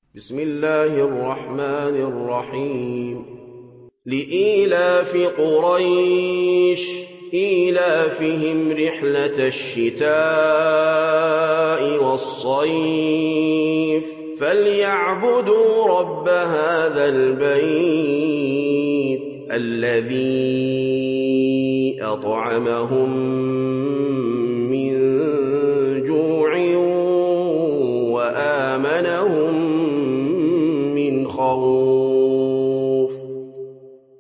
بسم الله الرحمن الرحيم لإيلاف قريش إيلافهم رحلة الشتاء والصيف فليعبدوا رب هذا البيت الذي أطعمهم من جوع وآمنهم من خوف